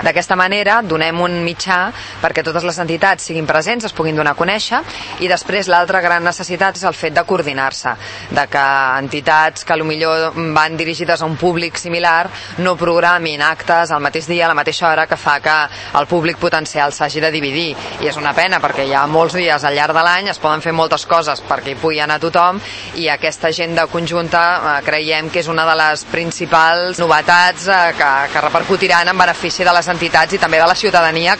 D'aquesta manera donem un mitjà perquè totes les entitats siguin presents, es puguin donar a conèixer, i després l'altra gran necessitat és el fet de coordinar-se, de que entitats que potser van dirigides a un públic similar no programin actes al mateix dia, a la mateixa hora, que fa que el públic potencial s'hagi de dividir. I és una pena perquè hi ha molts dies al llarg de l'any, es poden fer moltes coses perquè hi pugui anar tothom, i aquesta agenda conjunta creiem que és una de les principals novetats que repercutiran en benefici de les entitats i també de la ciutadania.